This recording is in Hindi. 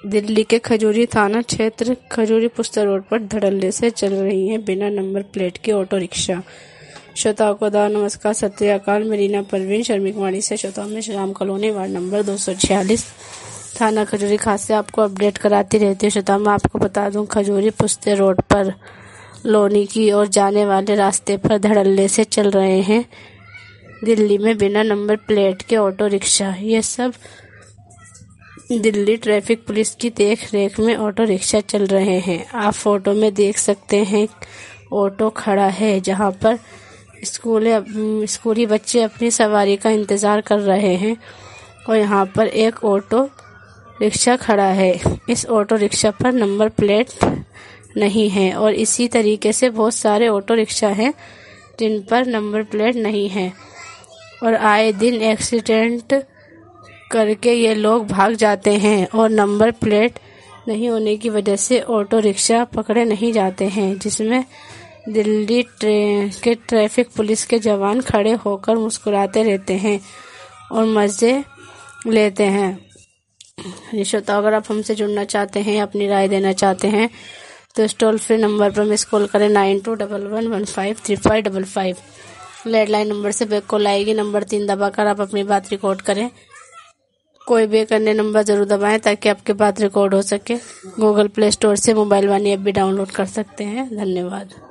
दिल्ली के खजूरी थाना क्षेत्र खजूरी पुस्ता रोड पर धड़ल्ले से चल रही है बिना नंबर प्लेट की ऑटो रिक्शा। श्रोताओं को नमस्कार, सत श्री अकाल। मेरीना परवीन शर्मिकवाड़ी से श्रोताओं में श्रीराम कॉलोनी वार्ड नंबर 246 थाना खजूरी खास से आपको अपडेट कराती रहती है। श्रोताओं मैं आपको बता दूं, खजूरी पुस्ते रोड पर लोनी की ओर जाने वाले रास्ते पर धड़ल्ले से चल रहे हैं दिल्ली में बिना नंबर प्लेट के ऑटो रिक्शा। ये सब दिल्ली ट्रैफिक पुलिस की देख रेख में ऑटो रिक्शा चल रहे हैं। आप फोटो में देख सकते हैं ऑटो खड़ा है जहां पर स्कूली बच्चे अपनी सवारी का इंतजार कर रहे हैं और यहाँ पर एक ऑटो रिक्शा खड़ा है। इस ऑटो रिक्शा पर नंबर प्लेट नहीं है और इसी तरीके से बहुत सारे ऑटो रिक्शा हैं जिन पर नंबर प्लेट नहीं है और आए दिन एक्सीडेंट करके ये लोग भाग जाते हैं और नंबर प्लेट नहीं होने की वजह से ऑटो रिक्शा पकड़े नहीं जाते हैं, जिसमें दिल्ली के ट्रैफिक पुलिस के जवान खड़े होकर मुस्कुराते रहते हैं और मज़े लेते हैं। श्रोता अगर आप हमसे जुड़ना चाहते हैं, अपनी राय देना चाहते हैं तो इस टोल फ्री नंबर पर मिस कॉल करें 9211153555। लैंडलाइन नंबर से बैक कॉल आएगी। नंबर 3 दबाकर आप अपनी बात रिकॉर्ड करें। कोई भी अन्य नंबर जरूर दबाएं ताकि आपकी बात रिकॉर्ड हो सके। गूगल प्ले स्टोर से मोबाइल वानी ऐप भी डाउनलोड कर सकते हैं। धन्यवाद।